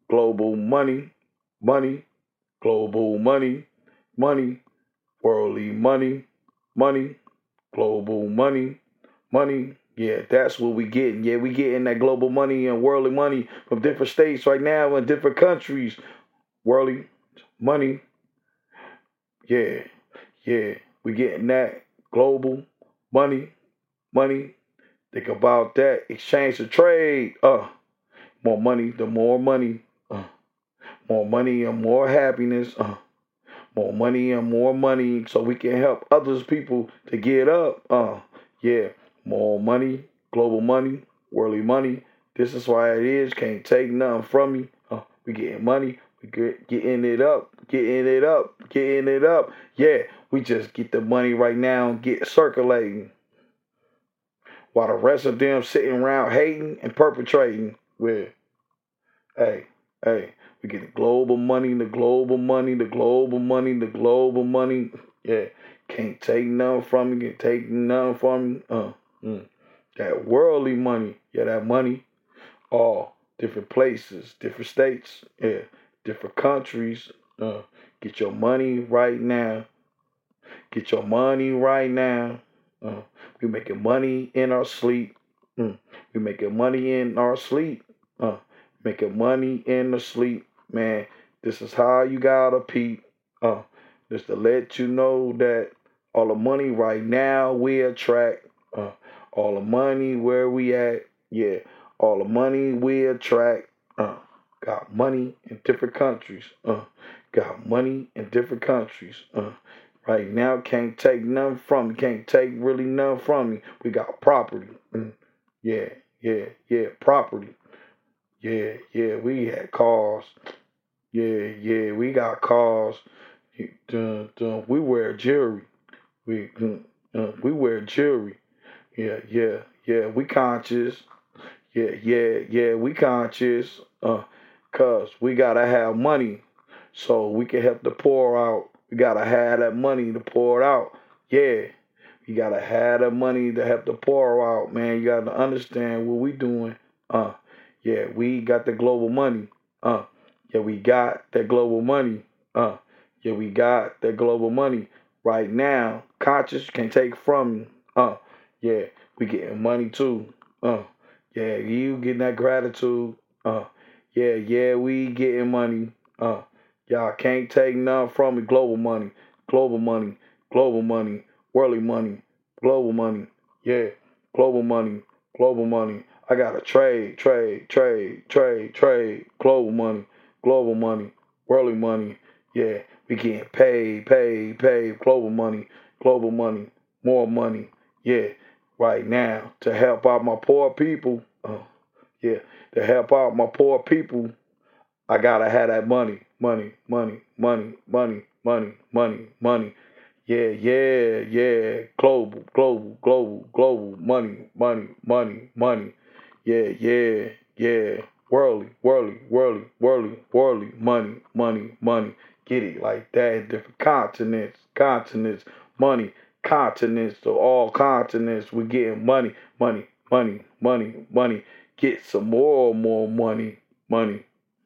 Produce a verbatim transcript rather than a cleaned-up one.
global money, money, global money, money, worldly money, money, global money, money. Yeah, that's what we getting. Yeah, we getting that global money and worldly money from different states right now and different countries. Worldly money. Yeah, yeah, we getting that global money, money. Think about that. Exchange of trade. Uh, more money, the more money. Uh, more money and more happiness. Uh, more money and more money so we can help others people to get up. Uh, yeah, more money, global money, worldly money. This is why it is. Can't take nothing from me. Uh, we getting money. We get, getting it up, getting it up, getting it up. Yeah, we just get the money right now and get circulating. While the rest of them sitting around hating and perpetrating with, hey, hey, we get the global money, the global money, the global money, the global money. Yeah, can't take nothing from me, can't take nothing from me. Uh, mm. That worldly money, yeah, that money, all different places, different states, yeah, different countries. Uh, get your money right now. Get your money right now. Uh, we making money in our sleep. Mm. We making money in our sleep. Uh, making money in the sleep, man. This is how you gotta peep. Uh, just to let you know that all the money right now we attract. Uh, all the money where we at, yeah. All the money we attract. Uh, got money in different countries. Uh, got money in different countries. Uh, right now can't take nothing from me. Can't take really nothing from me. We got property. Mm, yeah, yeah, yeah, property. Yeah, yeah, we had cars. Yeah, yeah, we got cars. Dun, dun, we wear jewelry. We mm, uh, we wear jewelry. Yeah, yeah, yeah. We conscious. Yeah, yeah, yeah. We conscious. Uh, cause we gotta have money so we can help the poor out. We gotta have that money to pour it out. Yeah, you gotta have that money to help the poor out, man. You gotta understand what we doing. Uh, yeah, we got the global money. Uh, yeah, we got that global money. Uh, yeah, we got that global money right now. Conscious can't take from you. Uh, yeah, we getting money too. Uh, yeah, you getting that gratitude. Uh, yeah, yeah, we getting money. Uh, y'all can't take none from me. Global money, global money, global money, worldly money, global money. Yeah, global money, global money. I got to trade, trade, trade, trade, trade. Global money, global money, worldly money. Yeah, we getting paid, paid, paid. Global money, global money, more money. Yeah, right now to help out my poor people. Uh, yeah, to help out my poor people. I gotta have that money, money, money, money, money, money, money, money. Yeah, yeah, yeah. Global, global, global, global. Money, money, money, money. Yeah, yeah, yeah. Worldly, worldly, worldly, worldly, worldly. Money, money, money. Get it like that in different continents, continents, money, continents, to all continents. We getting money, money, money, money, money. Get some more, more money, money.